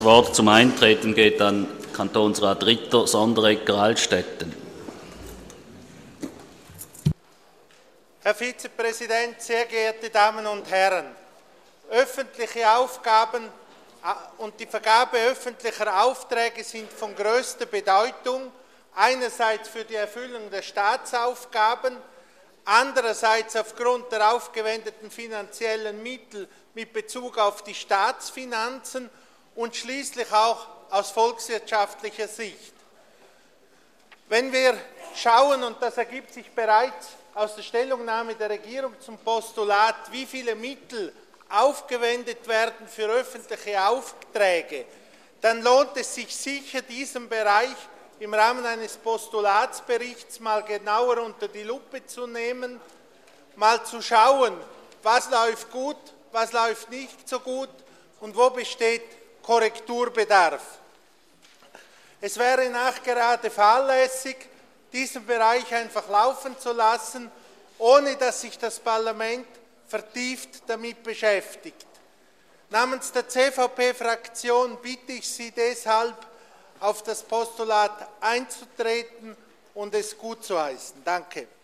Das Wort zum Eintreten geht an Kantonsrat Ritter, Sonderegger, Altstetten. Herr Vizepräsident, sehr geehrte Damen und Herren! Öffentliche Aufgaben und die Vergabe öffentlicher Aufträge sind von größter Bedeutung, einerseits für die Erfüllung der Staatsaufgaben, andererseits aufgrund der aufgewendeten finanziellen Mittel mit Bezug auf die Staatsfinanzen und schließlich auch aus volkswirtschaftlicher Sicht. Wenn wir schauen, und das ergibt sich bereits aus der Stellungnahme der Regierung zum Postulat, wie viele Mittel aufgewendet werden für öffentliche Aufträge, dann lohnt es sich sicher, diesen Bereich im Rahmen eines Postulatsberichts mal genauer unter die Lupe zu nehmen, mal zu schauen, was läuft gut, was läuft nicht so gut und wo besteht Korrekturbedarf. Es wäre nachgerade fahrlässig, diesen Bereich einfach laufen zu lassen, ohne dass sich das Parlament vertieft damit beschäftigt. Namens der CVP-Fraktion bitte ich Sie deshalb, auf das Postulat einzutreten und es gutzuheißen. Danke.